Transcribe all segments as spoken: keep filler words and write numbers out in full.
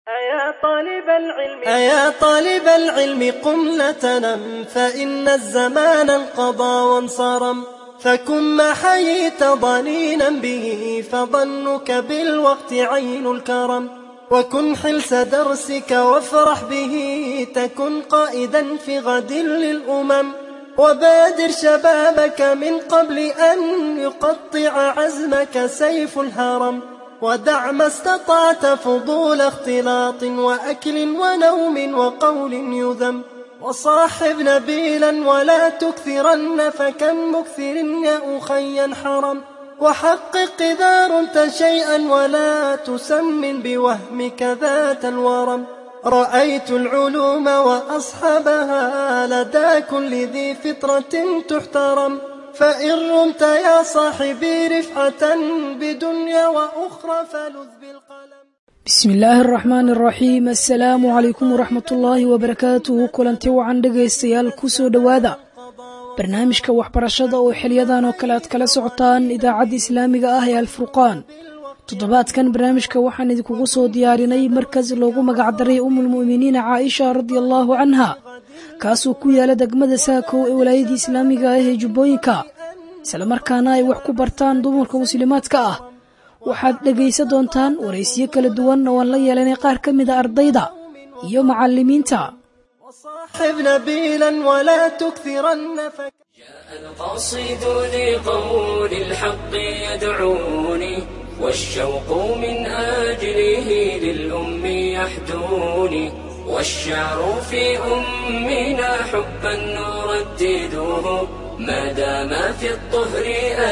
أيا طالب العلم أيا طالب العلم قم لا تنم، فإن الزمان انقضى وانصرم، فكن ما حييت ضنينا به، فظنك بالوقت عين الكرم، وكن حلس درسك وافرح به، تكن قائدا في غد للأمم، وبادر شبابك من قبل أن يقطع عزمك سيف الهرم، ودع ما استطعت فضول اختلاط وأكل ونوم وقول يذم، وصاحب نبيلا ولا تكثرن، فكم مكثر يا أخي حرم، وحقق إذا رمت شيئا ولا تسمن بوهمك ذات الورم، رأيت العلوم وأصحابها لدى كل ذي فطرة تحترم، فإن رمت يا صاحبي رفعة بدنيا وأخرى فلذ بالقلم. بسم الله الرحمن الرحيم. السلام عليكم ورحمة الله وبركاته. kulanti wacan dhegaystayaal kusoo dhawaada barnaamijka waxbarashada oo xiliyadan oo kale aad kala socotaan idaacadda islaamiga ah ee alfurqaan. toddobaadkan barnaamijka waxaan idinkugu soo diyaarinay markas loogu magac daray umul mu'miniin Caaisha radiyallahu anha, kaasoo ku yaala degmada Saako ee walaayada islaamiga ah ee Jubbooyinka, isla markaana ay wax ku bartaan dumarka muslimaadka ah. waxaad dhegaysan doontaan waraysiyo kala duwan oo aan la yeelanay qaar ka mid ah ardayda iyo macallimiinta. وصاحب نبيلا ولا تكثرن فك... جاء القاصد لقول الحق يدعوني، والشوق من أجله للأم يحدوني، والشعر في أمنا حبا نردده، ما دام في الطهر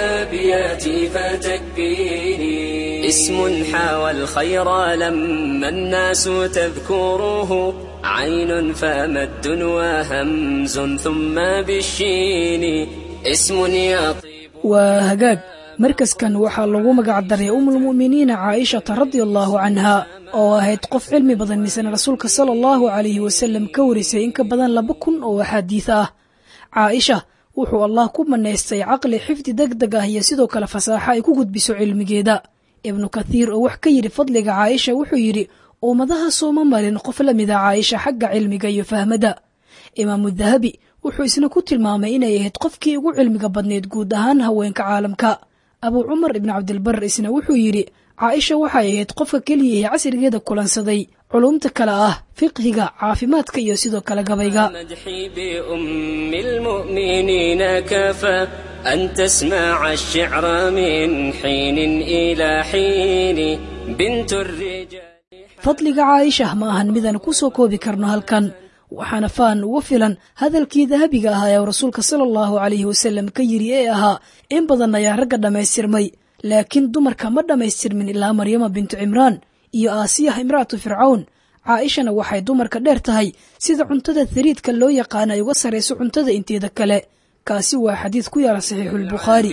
أبياتي فتكبيني، اسم حاوى الخير لما الناس تذكره، عين فمد وهمز ثم بالشين، اسم يطيب. وهجاج markaskan waxaa lagu magac daray umul mu'miniin Caaisha radiyallahu anha, oo ahayd qof cilmi badan misan rasuulka sallallahu alayhi wasallam ka warisay in ka badan laba kun oo xadiis ah. Caaisha wuxuu Allah ku maneystay aqli xifdi degdeg ah iyo sidoo kale fasaaxa ay ku gudbiso cilmigeeda. Ibn Kathir oo wax ka yiri fadliga Caaisha wuxuu yiri ummadaha sooma marin qof la mid ah Caaisha xagga cilmiga iyo fahmada. Imaam Dahabi wuxuu isna ku tilmaamay inay ahayd qofkii ugu cilmiga badneed guud ahaan haweenka caalamka. Abu Umar ibn Abdul Barr isna wuxuu yiri Caaisha waxay ahayd qofka kaliya ee casrigeeda kulansaday culumta kala ah fiqhiga, caafimaadka iyo sidoo kale gabayga. مدحي بأم المؤمنين كفى أن تسمع الشعر من حين إلى حين، بنت الرجال. fadliga Caaisha ma ahan midaan ku soo koobi karno halkan, waxaana faan uga filan hadalkii dahabiga ahaa ee rasuulka sallallahu alayhi wasallam ka yiri ee ahaa in badan ayaa ragga dhamaystirmay, laakiin dumarka ma dhamaystirmin ilaa Maryama bintu Cimraan iyo Aasiya imraatu Fircawn. Caaishana waxay dumarka dheer tahay sida cuntada thariidka loo yaqaan ay uga sareyso cuntada inteeda kale. kaasi waa xadiis ku yaala saxiixul Bukhari.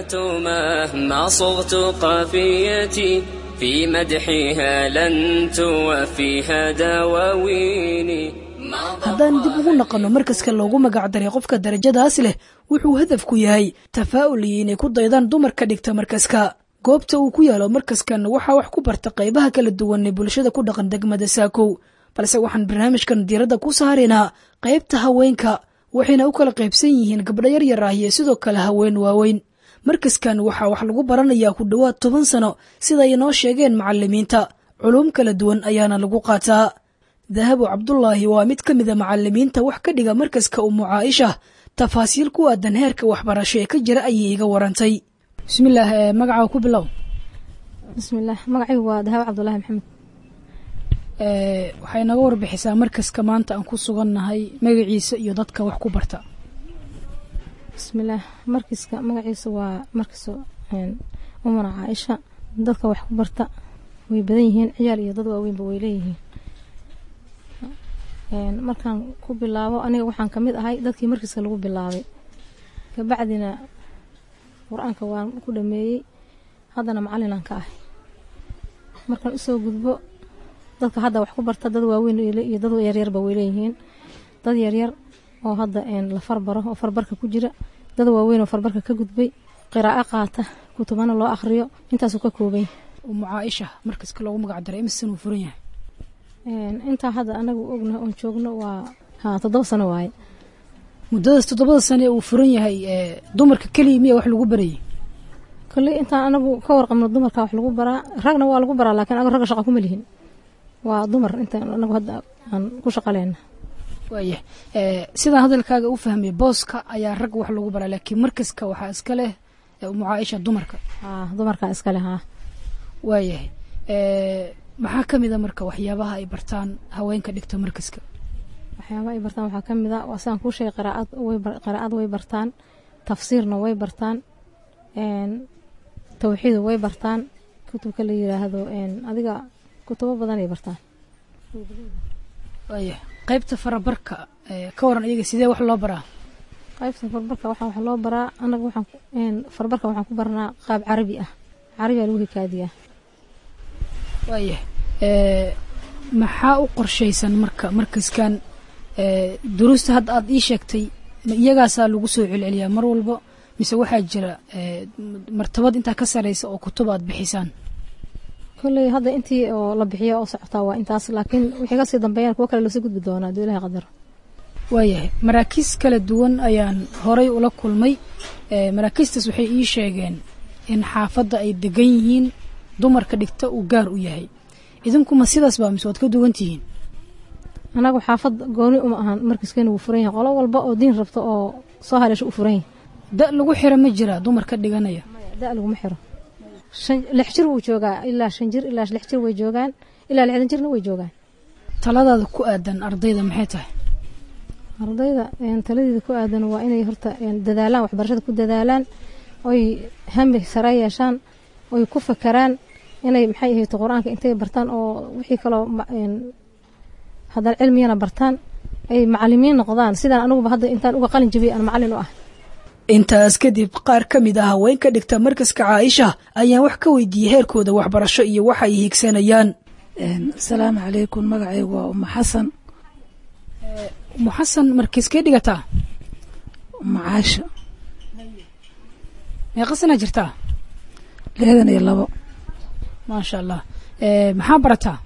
ما صغت قافيتي في مدحها لن توفيها دواويني. haddaan dib ugu naqano markaska loogu magac daray qofka darajadaas leh, wuxuu hadaf ku yahay tafaa'ul iyo inay ku daydaan dumarka dhigta markaska. goobta uu ku yaalo markaskan waxaa wax ku barta qaybaha kala duwan ee bulshada ku dhaqan degmada Saako, balse waxaan barnaamijkan diiradda ku saaraynaa qaybta haweenka, waxayna u kala qaybsan yihiin gabdho yar yar ah iyo sidoo kale haween waaweyn. markaskan waxaa wax lagu baranayaa ku dhowaad toban sano sida ay noo sheegeen macallimiinta. culuum kala duwan ayaana lagu qaataa. Dahabu Cabdullaahi waa mid ka mid ah macallimiinta wax ka dhiga markaska Ummu Caaisha. tafaasiil ku aadan heerka waxbarasho ee ka jira ayay iga warantay. bismillaah, magaca ku bilow. bismillaah, magacaygu waa Dahabu Cabdullaahi Maxamed. ee waxay naga warbixisaa markaska maanta aan ku sugannahay magaciisa iyo dadka wax ku barta. bismillaah, markaska magaciisa waa markaso een Ummu Caaisha. dadka wax ku barta way badan yihiin, ciyaar iyo dad waaweynba way leeyihiin. een markaan ku bilaabo aniga waxaan kamid ahay dadkii markiiska lagu bilaabay, ka bacdina quraanka waan ku dhameeyay, haddana macallin aan ka ahay. markaan u soo gudbo dadka hadda wax ku barta dad waaweyn iyo dad yar yar ba way leeyihiin. dad yar yar oo hadda een la farbaro oo farbarka ku jira, dad waaweyn oo farbarka ka gudbay, qiraa'o qaata, kutubana loo akhriyo, intaas uu ka koobay. Ummu Caaisha markaska loogu magac daray imisan uu furan yahay? intaa hadda anagu ognahay oon joogno waa ha toddoba sano waaye. muddadaas toddobada sano ee uu furan yahay dumarka keliya miya wax lagu barayay? kolley intaan anagu ka warqabno dumarka wax lagu baraa, ragna waa lagu baraa laakiin anagu ragga shaqa kuma lihin, waa dumar intaan anagu hadda aan ku shaqaleyna. waaya sidaan hadalkaaga u fahmay booska ayaa rag wax lagu baraa laakiin markaska waxaa iska leh Umu Caaisha dumarka. haa dumarka iska leh. haa waayahay maxaa ka mid a marka waxyaabaha ay bartaan haweenka dhigta markaska? waxyaabaha ay bartaan waxaa ka mid a waa sidaan kuu sheegay qiraa'ad way qiraa'ad way bartaan, tafsiirna way bartaan, tawxiid way bartaan, kutubka la yiraahdo adiga kutubo badan ay bartaan. waaya qaybta farabarka ka waran iyaga sidee wax loo baraa? qaybta farabarka waxaa wax loo baraa anaga waxaan farabarka waxaan ku barnaa qaab carabi ah, carabi lagu hikaadiyaa. waaya maxaa u qorshaysan marka markaskan duruusta hadda aad ii sheegtay ma iyagaasaa lagu soo celceliyaa mar walba mise waxaa jira martabad intaa ka sareysa oo kutub aad bixisaan? kolley hadda intii oo la bixiyo oo socotaa waa intaas, laakiin wixii kasii dambeeyaan kuwo kale loosii gudbi doonaa hadduu ilaahay qadaro. waayahay maraakiis kala duwan ayaan horay ula kulmay, maraakiistaas waxay ii sheegeen in xaafadda ay degan yihiin dumarka dhigta uu gaar u yahay, idinkuma sidaas baa mise waad ka duwan tihiin? anagu xaafad gooni uma ahan, markiiskeena wuu furan yahay, qolo walba oo diin rabto oo soo haleesho u furan yahay. da lagu xiro ma jira dumarka dhiganaya? da laguma xiro, lix jir wuu joogaa ilaa shan jir ilaa lix jir way joogaan, ilaa lixdan jirna way joogaan. taladaada ku aadan ardayda maxay tahay? ardayda taladeeda ku aadan waa inay horta dadaalaan, waxbarashada ku dadaalaan, oy hami sare yeeshaan, oy ku fakaraan inay maxay ahayd qur-aanka intay bartaan oo wixii kaloo haddana cilmiyana bartaan, ay macallimiin noqdaan sidaan anuguba hadda intaan uga qalin jabiyay aan macallin u ah. intaas kadib qaar ka mid ah haweenka dhigta markaska Caaisha ayaan wax ka weydiiyey heerkooda waxbarasho iyo waxa ay higsanayaan. asalaamu calaykum, magacaygu waa Umu Xasan. Umu Xasan markiiskee dhigataa? Umu Caaisha. meeqa sana jirtaa? lixdan iyo labo. maasha allah. maxaa barataa?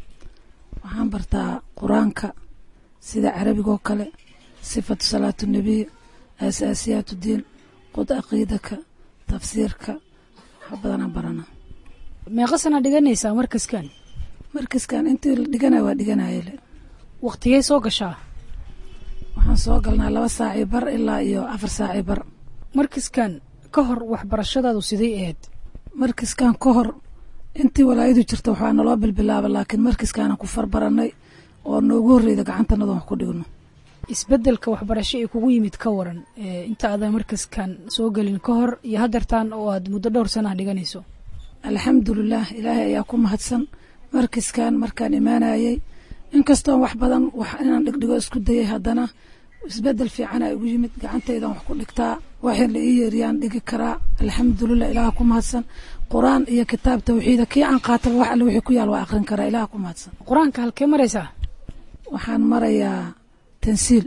waxaan bartaa qur-aanka sida carabigoo kale, sifatu salaatu nabiy, asaasiyaatu diin, qud aqiidaka, tafsiirka, wax badanaan baranaa. meeqa sana dhiganaysaa markaskan? markaskan intii la dhiganaya waa dhiganayele. waqtigee soo gashaa? waxaan soo galnaa laba saaci bar ilaa iyo afar saaci bar. markaskan ka hor waxbarashadaadu sidee ahayd? markaskan ka hor intii walaayadu jirta waxaa naloo bilbilaaba, laakiin markaskaanan ku farbaranay oo noogu horreyda gacantanada wax ku dhigno. isbedelka waxbarasho ee kugu yimid ka waran inta aadan markaskan soo gelin ka hor iyo haddeertaan oo aad muddo dhowr sana dhiganayso? alxamdulilah, ilaahay ayaa ku mahadsan. markaskan markaan imaanayay inkastoon wax badan wax inaan dhigdhigo isku dayay, haddana isbedel fiican ay ugu yimid, gacantaydan wax ku dhigtaa, waxay la ii yeeriyaan dhigi karaa. alxamdulilah, ilaah ku mahadsan. qur-aan iyo kitaab tawxiida kii aan qaataba wax alle wixii ku yaal waa aqrin karaa, ilaah ku mahadsan. qur-aanka halkee maraysaa? waxaan marayaa tansiil.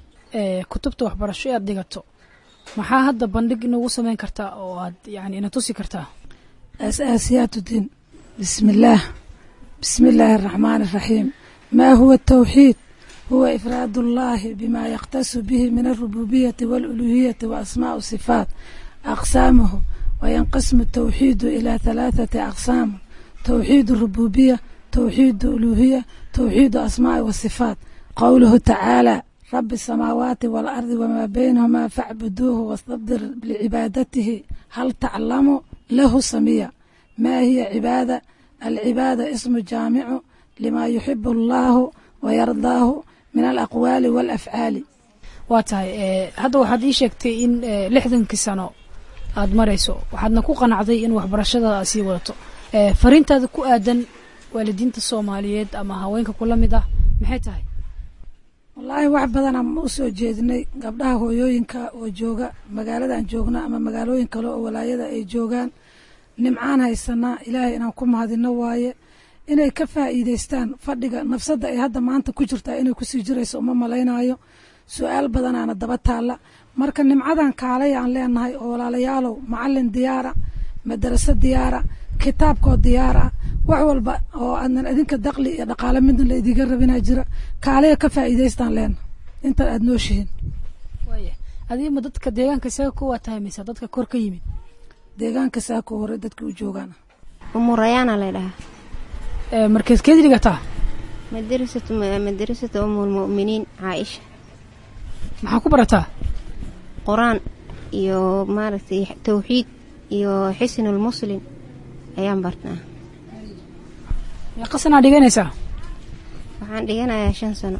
kutubta waxbarasho ee aad dhigato maxaa hadda bandhig inoogu samayn kartaa oo aad yani ina tusi kartaa? asaasiyaatu diin. bismillaah bismi illaahi araxmaani araxiim. maa huwa tawxiid huwa ifraad ullaahi bima yakhtasu bihi min alrububiyati waaluluhiyati wa asmaau sifaat. aqsaamuhu wayanqasimu tawxiidu ilaa halaathati aqsaam: tawxiidu rububiya, tawxiidu uluhiya, tawxiidu asmaai wasifaat. qowluhu tacaala: rabi الsamaawaati waalardi wamaa baynahumaa facbuduuhu wastabdir licibaadatihi hal taclamu lahu samiya. maa hiya cibaada? alcibaada ismu jaamicu limaa yuxibu allaahu wayardaahu min alaqwaali waalafcaali. waa tahay hadda waxaad ii sheegtay in lixdankii sano aad marayso, waxaadna ku qanacday in waxbarashadaada aad sii wadato. fariintaada ku aadan waalidiinta Soomaaliyeed ama haweenka kula mid ah maxay tahay? wallaahi wax badanaa ma u soo jeedinay gabdhaha hooyooyinka oo jooga magaaladan joogna ama magaalooyin kale oo walaayada ay joogaan. nimcaan haysanaa, ilaahay inaan ku mahadino waaye. inay ka faa'iidaystaan fadhiga nafsadda ay hadda maanta ku jirtaa inay kusii jirayso uma malaynayo. su-aal badanaana daba taalla. marka nimcadan kaalay aan leenahay oo walaalayaalow, macallin diyaara, madraso diyaara, kitaabkoo diyaar ah wax walba oo adnan idinka daqli iyo dhaqaale midna la idiga rabinaa jira kaaliga ka faa'iidaystaan leena inta aad nooshihiin waaya adiima dadka deegaanka isaga kuwaa tahay mise dadka kor ka yimid deegaanka saa ku hore dadka u joogaan umurayaana la dhahaa ee markaad ka dhigataa madrasatu madrasatu umul mu'miniin Aisha maxaa ku barataa quraan iyo maaragtay tawxiid iyo xisnul muslim ayaan bartaa ya qasana dhiganaysaa waxaan dhiganayaa shan sano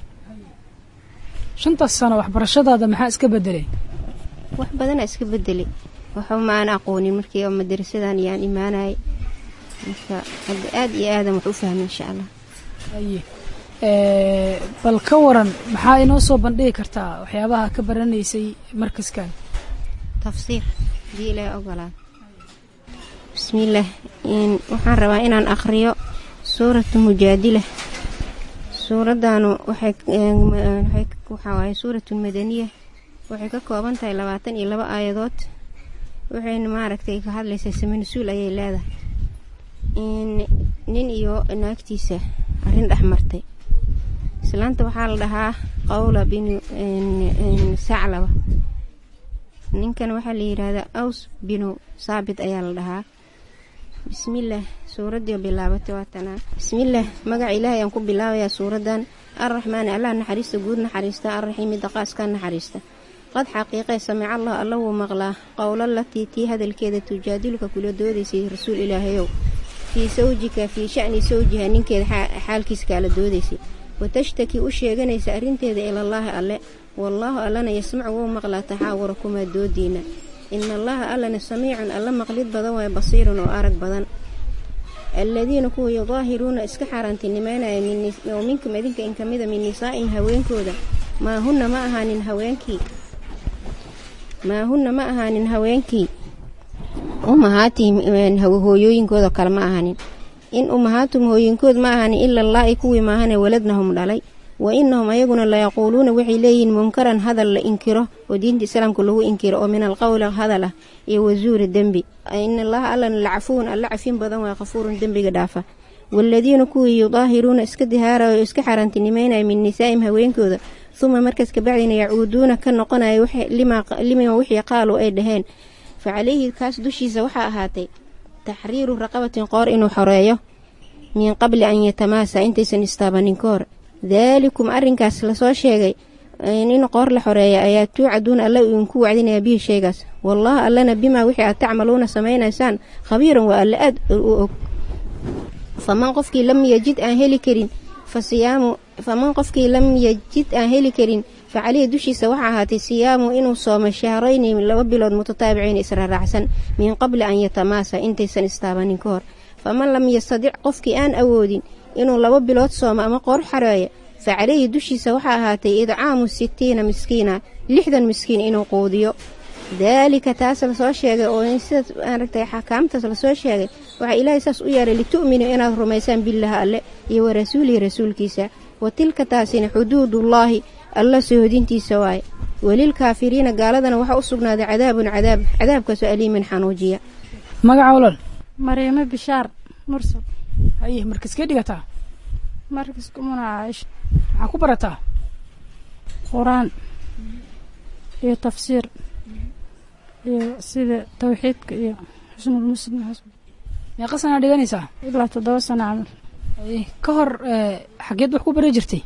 shanta sano waxbarashadaada maxaa iska bedelay wax badan iska bedelay waxa ma aan aqoonin markii madrasadan yaan imaanay marka aad iyo aad wax u fahmin insha Allah aye ee bal ka waran maxaa inoo soo bandhigi kartaa waxyaabaha ka baranaysay markaskan tafsiir diilay ogolaan bismillaah in waxaan rabaa inaan akhriyo suuratu mujaadila suuradanu waxay waxay waxa waaye suuratu madaniya waxay ka kooban tahay labaatan iyo laba aayadood waxayna maaragtay ka hadlaysaa samasuul ayay leedahay in nin iyo naagtiisa arrin dhaxmartay islaanta waxaa la dhahaa qawla bin saclaba ninkan waxaa la yiraahdaa aws binu saabit ayaa la dhahaa bismillaah suuradii bilaabatay waatana bismillaah magac ilaahay aan ku bilaabayaa suuradan arrahmaan allah naxariista guud naxariista arrahiim daqaaska naxariista qad xaqiiqay samic allah alla wuu maqlaa qawla latii tii hadalkeeda tujaadilka kula doodaysay rasuul ilaahayow fii sawjika fii sha'ni sawjiha ninkeeda xaalkiisa kala doodaysay watashtakii u sheeganaysa arrinteeda ilallaahi alle wallaahu allana yasmacu wuu maqlaa taxaawurakuma doodiina ina allaha allana samiicun alla maqlid badan waay basiirun oo arag badan aladiina kuwa yudaahiruuna iska xaaraantinimeynaya minkum idinka in ka mida min nisaa'in haweenkooda maa hunna ma ahaanin haweenkii maa hunna ma ahaanin haweenkii umahaatihim hooyooyinkooda kale ma ahaanin in umahaatum hooyinkood ma ahaanin ila allaahi kuwii maahane waladnahum dhalay wa innahum ayaguna layaquuluuna waxay leeyihiin munkaran hadal la inkiro oo diinta islaamka lagu inkiro oo min alqowli hadal ah iyo wazuuri dembi in allaha allana lacafuun alla cafin badan waa qafuurun dembiga dhaafa waaladiina kuwii yudaahiruuna iska dihaaraya oo iska xaaraantinimeynaya min nisaa'im haweenkooda uma markaas kabacdina yacuuduuna ka noqonaya lima wixii qaaluu ay dhaheen fa calayhi kaas dushiisa waxaa ahaatay taxriiru raqabatin qoor inuu xoreeyo min qabli an yatamaasa intaysan istaabanin ka hor daalikum arrinkaas lasoo sheegay in qoor la xoreeya ayaa tuucaduun alla idinku wacdinaya bihi sheegaas wallaahi allana bimaa wixii aad tacmaluuna samaynaysaan khabiiran waa alla aad u og faman qofkii lam yajid aan heli karin fasiyaamu faman qofkii lam yajid aan heli karin facalihi dushiisa waxaa ahaatay siyaamu inuu soomo shahrayni laba bilood mutataabiciin israaraacsan min qabli an yatamaasa intaysan istaabanin ka hor faman lam yastadic qofkii aan awoodin inuu laba bilood soomo ama qoor xareeyo facalihi dushiisa waxaa ahaatay idcaamu sittiina miskiina lixdan miskiin inuu quudiyo daalika taas lasoo sheegay oo sidaas maaragtay xakaamtaas lasoo sheegay waxaa ilaahay saas u yeeray litu'minu inaad rumaysaan billaha alle iyo wa rasuulihi rasuulkiisa wa tilka taasina xuduudullaahi alla sohodintiisa waaye walilkaafiriina gaaladana waxaa u sugnaaday cadaabun cadaab cadaabkaasoo aliiman xanuujiya magaca walal maryamo bishaar mursal haye markaskee dhigataa markaska umuna Caaisha maxaa ku barataa quraan iyo tafsiir iyo sida tawxiidka iyo xusnul muslim meeqa sana dhiganaysaa ilaa toddoba sano camal haye ka hor xageed wax ku bari jirtay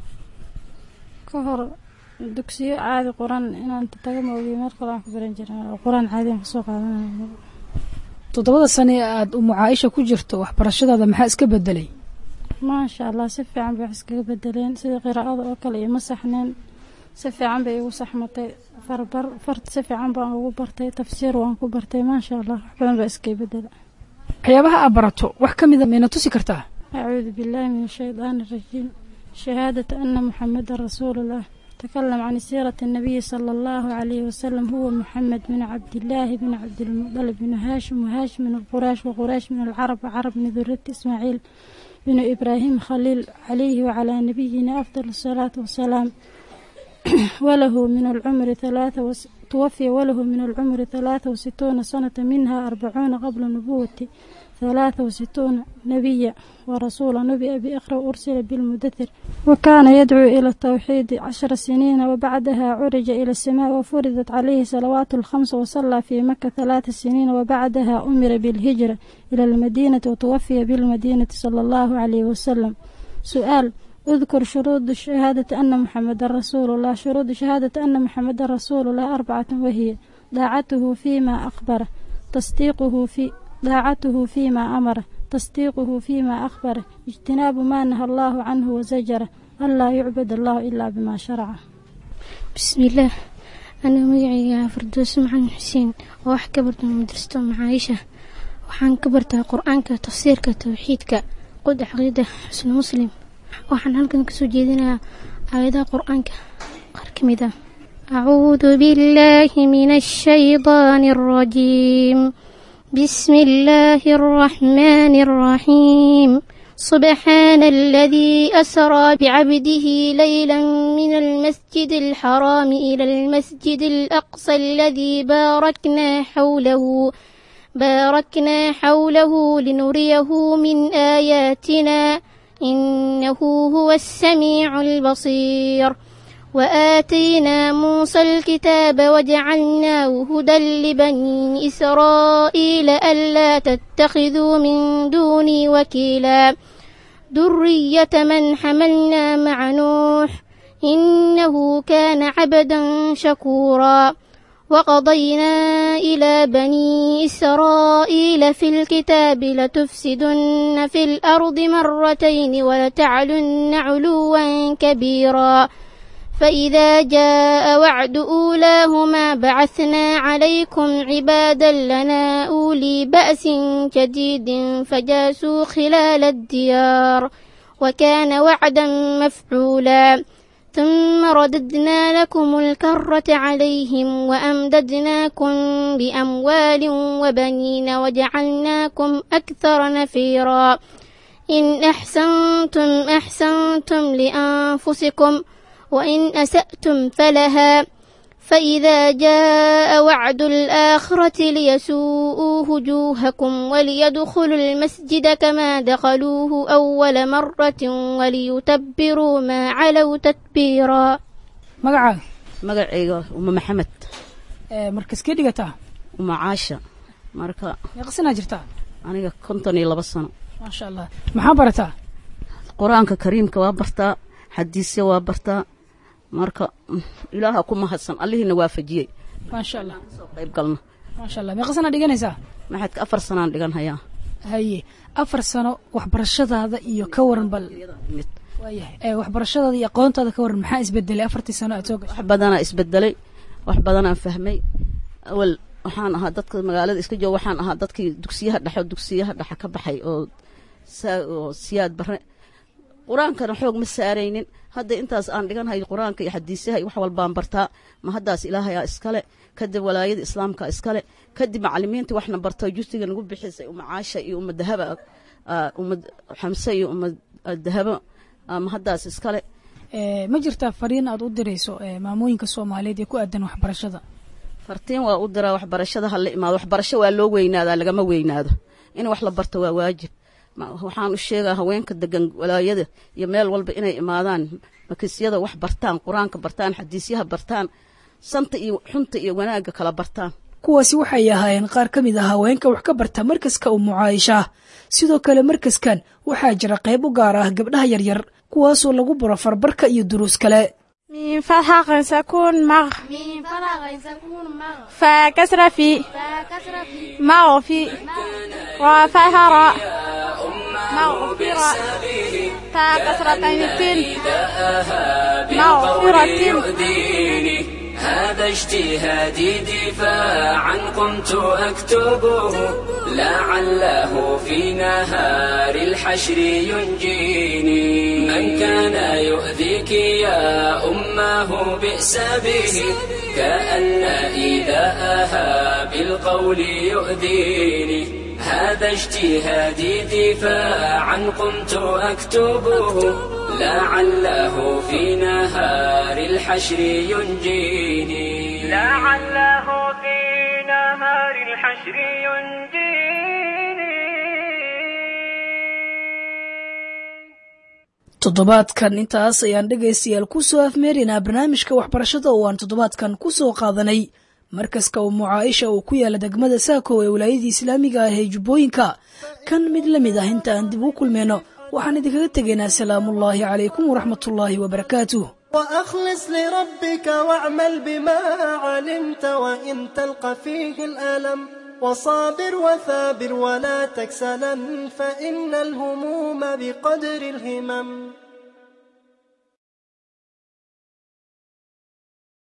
ka hor dugsiyo caadi quraan inaan taga moogiyo meel kale aan ku baran jiray quraan caadi aan kasoo qaadanayo toddobada sano ee aad umu Caaisha ku jirto waxbarashadaada maxaa iska bedelay maasha allah si fiican bay iskaga bedeleen sida qiraa'ada oo kale iyo masaxneen si fiican bay igu saxmatay farbar fart si fiican baan ugu bartay tafsiir waan ku bartay maasha allah wax badan baa iska bedela waxyaabaha aad barato wax ka mid ah meena tusi kartaa acuudu billaahi min shaydaani rajiim shahaadatu anna muxamadan rasuulullah تكلم عن سيرة النبي صلى الله عليه وسلم هو محمد بن عبد الله بن عبد المطلب بن هاشم وهاشم من القريش وقريش من العرب وعرب من ذرية إسماعيل بن إبراهيم خليل عليه وعلى نبينا أفضل الصلاة والسلام وله من العمر ثلاثة وس... توفي وله من العمر ثلاثة وستون سنة منها أربعون قبل نبوته ثلاثة وستون نبيا ورسولا نبئ بإقرأ وأرسل بالمدثر وكان يدعو إلى التوحيد عشر سنين وبعدها عرج إلى السماء وفرضت عليه صلوات الخمس وصلى في مكة ثلاث سنين وبعدها أمر بالهجرة إلى المدينة وتوفي بالمدينة صلى الله عليه وسلم. سؤال: اذكر شروط شهادة أن محمد رسول الله. شروط شهادة أن محمد رسول الله أربعة وهي: طاعته فيما أخبره، تصديقه في طاعته فيما أمره، تصديقه فيما أخبره، اجتناب ما نهى الله عنه وزجره، ألا يعبد الله إلا بما شرعه. بسم الله. أنا مدعي فردوس محمد حسين وواح كبرت من مدرسة مع عائشة وحان كبرت قرآنك تفسيرك توحيدك قد عقيدة حسن مسلم وحان هلكن كسو جيدنا آيات قرآنك قركمدا. أعوذ بالله من الشيطان الرجيم. بسم الله الرحمن الرحيم. سبحان الذي أسرى بعبده ليلا من المسجد الحرام إلى المسجد الأقصى الذي باركنا حوله باركنا حوله لنريه من آياتنا إنه هو السميع البصير. وآتينا موسى الكتاب وجعلناه هدى لبني إسرائيل ألا تتخذوا من دوني وكيلا ذرية من حملنا مع نوح إنه كان عبدا شكورا. وقضينا إلى بني إسرائيل في الكتاب لتفسدن في الأرض مرتين ولتعلن علوا كبيرا. فإذا جاء وعد أولاهما بعثنا عليكم عبادا لنا أولي بأس شديد فجاسوا خلال الديار وكان وعدا مفعولا. ثم رددنا لكم الكرة عليهم وأمددناكم بأموال وبنين وجعلناكم أكثر نفيرا. إن أحسنتم أحسنتم لأنفسكم وإن أسأتم فلها. فإذا جاء وعد الآخرة ليسوءوا وجوهكم وليدخلوا المسجد كما دخلوه أول مرة وليتبروا ما علوا تتبيرا. مقعد مقعد أم محمد مركز كيدي قتا أم عاشا مركا يقصنا جرتا أنا كنتني لبسنا ما شاء الله محبرتا قرآن كريم كوابرتا حديثي وابرتا marka ilaaha kuma hadsan allihina waafajiyay ma sha Allah soo qayb galna ma sha Allah meeqa sano dhiganaysaa maxaad afar sano dhigan hayaa haye afar sano waxbarashadaada iyo ka waran bal waayahay ee waxbarashadaada iyo aqoontaada ka waran maxaa isbedelay afartii sano aad soo gashay wax badan isbedelay wax badan aan fahmay awal waxaan ahaa dadka magaalada iska joog waxaan ahaa dadkii dugsiyaha dhaxo dugsiyaha dhaxa ka baxay oo siyaad bare quraankana xoog ma saaraynin hadda intaas aan dhigan hay quraanka iyo xadiisaha wax walba aan bartaa ma haddaas ilaahay iskale kadib walaayada islaamka iskale kadib macallimiinta waxna bartay justiga nagu bixisay uma caasha iyo uma dahaba uma xamsa iyo uma dahaba ma haddaas iskale ee ma jirtaa fariin aad u dirayso ee maamooyinka Soomaaliyeed ee ku aadan waxbarashada fartiin waa u diraa waxbarashada hal imaado waxbarasho waa loo weynaadaa lagama weynaado in wax la barto waa waajib waxaan u sheegaa haweenka degan walaayada iyo meel walba inay imaadaan makiisyada wax bartaan quraanka bartaan xadiisyaha bartaan santa iyo xunta iyo wanaaga kala bartaan. kuwaasi waxay ahaayeen qaar ka mid ah haweenka wax ka barta markaska Umu Caaisha. sidoo kale markaskan waxaa jira qayb u gaar ah gabdhaha yaryar kuwaasoo lagu baro farbarka iyo duruus kale. من فتح سكون مغ من فتح سكون مغ فكسر في مغ في وفهر مغفرة فكسرة في مغفرة. هذا اجتهادي دفاعا قمت أكتبه لعله في نهار الحشر ينجيني. من كان يؤذيك يا أمه بئس به كأن إيذاءها بالقول يؤذيني. هذا اجتهادي دفاعا قمت أكتبه لعله في نهار الحشر ينجيني. لعله في نهار الحشر ينجيني. toddobaadkan intaas ayaan dhegaystayaal ku soo afmeerinaa barnaamijka waxbarashada oo aan toddobaadkan ku soo qaadanay markaska umu caaisha uu ku yaala degmada saakow ee wilaayadii islaamiga ah ee jubbooyinka kan mid la mid ah inta aan dib u kulmayno waxaan idinkaga tegaynaa salaamullaahi calaykum waraxmatullaahi wabarakaatuh وأخلص لربك واعمل بما علمت وإن تلقى فيه الألم وصابر وثابر ولا تكسلا فإن الهموم بقدر الهمم